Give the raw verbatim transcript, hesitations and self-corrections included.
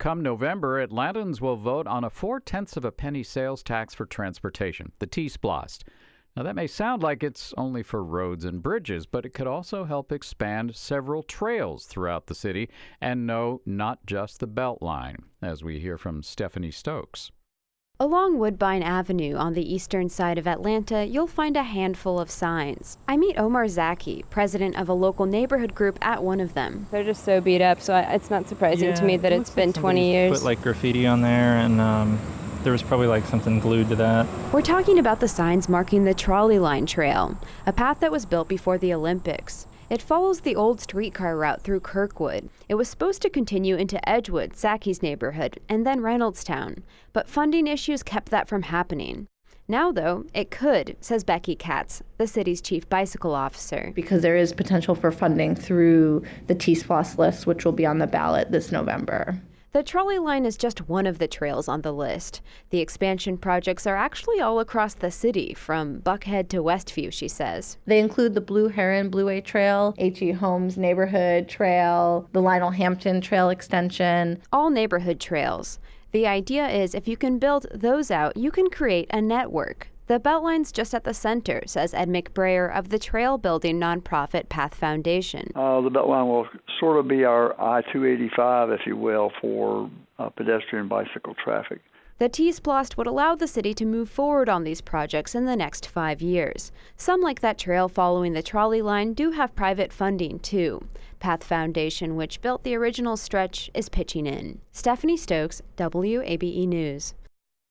come November, Atlantans will vote on a four-tenths of a penny sales tax for transportation, the T-Splost. Now, that may sound like it's only for roads and bridges, but it could also help expand several trails throughout the city, and no, not just the Beltline, as we hear from Stephanie Stokes. Along Woodbine Avenue on the eastern side of Atlanta, you'll find a handful of signs. I meet Omar Zaki, president of a local neighborhood group, at one of them. They're just so beat up, so I, it's not surprising yeah, to me that it it's been like twenty years. Put like graffiti on there, and um, there was probably like something glued to that. We're talking about the signs marking the Trolley Line Trail, a path that was built before the Olympics. It follows the old streetcar route through Kirkwood. It was supposed to continue into Edgewood, Zaki's neighborhood, and then Reynoldstown, but funding issues kept that from happening. Now, though, it could, says Becky Katz, the city's chief bicycle officer. Because there is potential for funding through the T-Splost list, which will be on the ballot this November. The trolley line is just one of the trails on the list. The expansion projects are actually all across the city, from Buckhead to Westview, she says. They include the Blue Heron Blueway Trail, H E. Holmes Neighborhood Trail, the Lionel Hampton Trail Extension. All neighborhood trails. The idea is if you can build those out, you can create a network. The Beltline's just at the center, says Ed McBrayer of the trail-building nonprofit Path Foundation. Uh, the Beltline will sort of be our I two eighty-five, if you will, for uh, pedestrian bicycle traffic. The T-Splost would allow the city to move forward on these projects in the next five years. Some, like that trail following the trolley line, do have private funding, too. Path Foundation, which built the original stretch, is pitching in. Stephanie Stokes, W A B E News.